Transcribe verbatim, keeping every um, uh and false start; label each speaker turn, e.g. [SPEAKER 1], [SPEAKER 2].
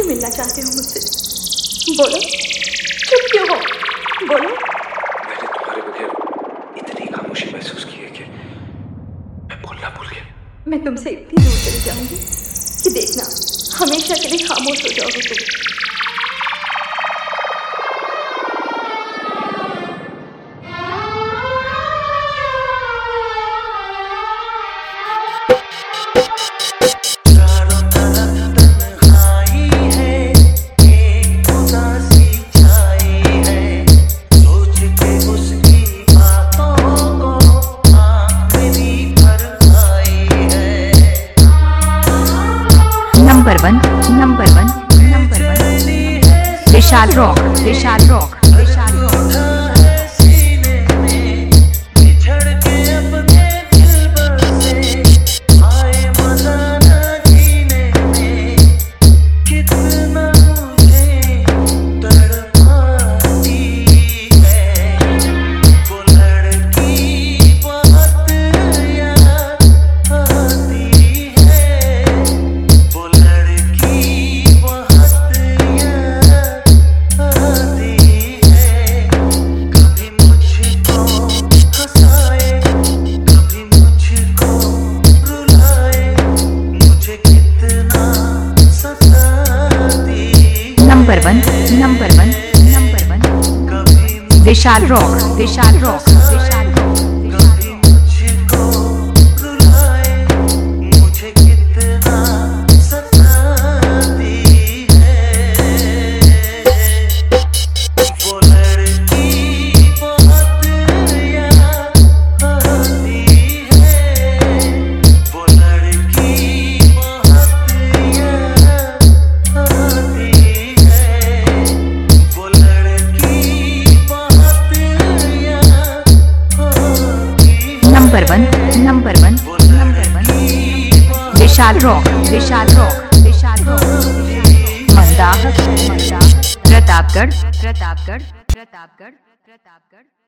[SPEAKER 1] मिलना चाहते हो मुझसे? बोलो, चुप क्यों हो? बोलो।
[SPEAKER 2] मैंने तुम्हारे बगैर इतनी खामोशी महसूस की है कि मैं बोलना भूल गया।
[SPEAKER 1] मैं तुमसे इतनी दूर चली जाऊंगी कि देखना, हमेशा के लिए खामोश हो जाओगे तुम।
[SPEAKER 3] Number one number one number one Vishal rock Vishal rock Vishal rock number one number one number one Vishal rock Vishal rock Vishal rock number one number one number one Vishal rock Vishal rock Vishal rock मंदाह मंदाह प्रतापगढ़ प्रतापगढ़ प्रतापगढ़ प्रतापगढ़